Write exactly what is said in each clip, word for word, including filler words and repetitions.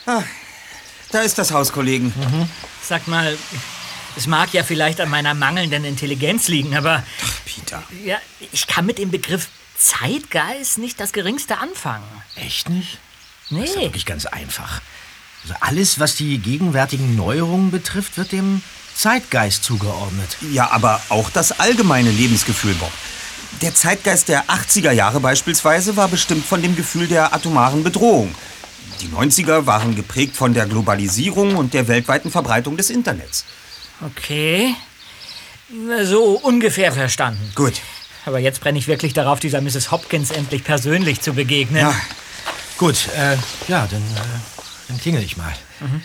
Ah, da ist das Haus, Kollegen. Mhm. Sag mal, es mag ja vielleicht an meiner mangelnden Intelligenz liegen, aber... Ach, Peter. Ja, ich kann mit dem Begriff Zeitgeist nicht das Geringste anfangen. Echt nicht? Nee. Das ist ja wirklich ganz einfach. Also alles, was die gegenwärtigen Neuerungen betrifft, wird dem Zeitgeist zugeordnet. Ja, aber auch das allgemeine Lebensgefühl, Bob. Der Zeitgeist der achtziger Jahre beispielsweise war bestimmt von dem Gefühl der atomaren Bedrohung. Die neunziger waren geprägt von der Globalisierung und der weltweiten Verbreitung des Internets. Okay, so ungefähr verstanden. Gut. Aber jetzt brenne ich wirklich darauf, dieser Misses Hopkins endlich persönlich zu begegnen. Ja. Gut, äh, ja, dann, äh, dann klingel ich mal. Mhm.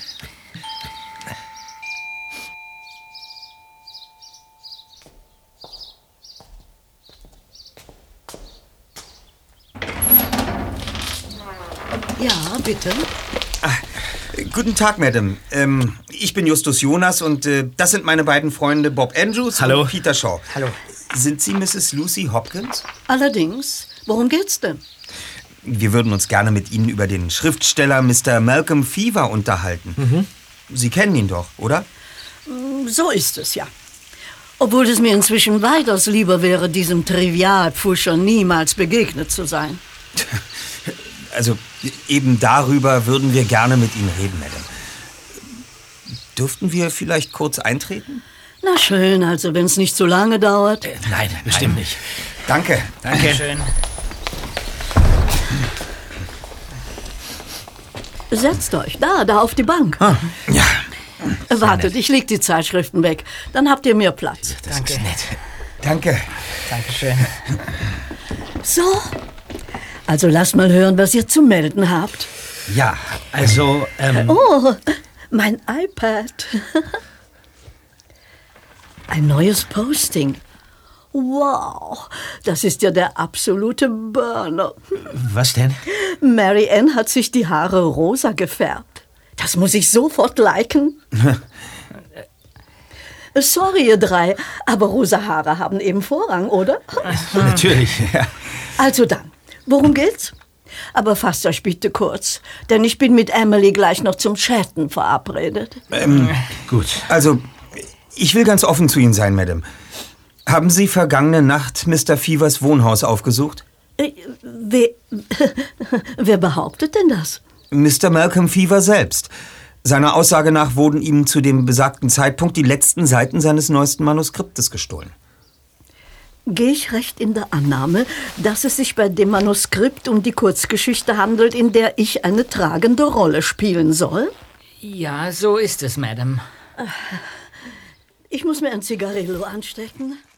Ja, bitte. Ah, guten Tag, Madame. Ähm, ich bin Justus Jonas und äh, das sind meine beiden Freunde Bob Andrews Hallo. und Peter Shaw. Hallo. Sind Sie Misses Lucy Hopkins? Allerdings. Worum geht's denn? Wir würden uns gerne mit Ihnen über den Schriftsteller Mister Malcolm Fever unterhalten. Mhm. Sie kennen ihn doch, oder? So ist es, ja. Obwohl es mir inzwischen weitaus lieber wäre, diesem Trivialpfuscher niemals begegnet zu sein. Also, eben darüber würden wir gerne mit Ihnen reden, Madame. Dürften wir vielleicht kurz eintreten? Na schön, also wenn es nicht zu lange dauert. Äh, nein, bestimmt nicht. Danke. Danke. Schön. Setzt euch, da, da auf die Bank. Ah, ja. Äh, Wartet, ich leg die Zeitschriften weg. Dann habt ihr mehr Platz. Das Danke. ist nett. Danke. Dankeschön. So, also lasst mal hören, was ihr zu melden habt. Ja, also, ähm... Oh, mein iPad. Ein neues Posting. Wow, das ist ja der absolute Burner. Was denn? Mary Ann hat sich die Haare rosa gefärbt. Das muss ich sofort liken. Sorry, ihr drei, aber rosa Haare haben eben Vorrang, oder? Natürlich, ja. Also dann, worum geht's? Aber fasst euch bitte kurz, denn ich bin mit Emily gleich noch zum Chatten verabredet. Ähm, Gut. Also, ich will ganz offen zu Ihnen sein, Madame. Haben Sie vergangene Nacht Mister Fevers Wohnhaus aufgesucht? Äh, wer, wer behauptet denn das? Mister Malcolm Fever selbst. Seiner Aussage nach wurden ihm zu dem besagten Zeitpunkt die letzten Seiten seines neuesten Manuskriptes gestohlen. Gehe ich recht in der Annahme, dass es sich bei dem Manuskript um die Kurzgeschichte handelt, in der ich eine tragende Rolle spielen soll? Ja, so ist es, Madame. Ich muss mir ein Zigarillo anstecken.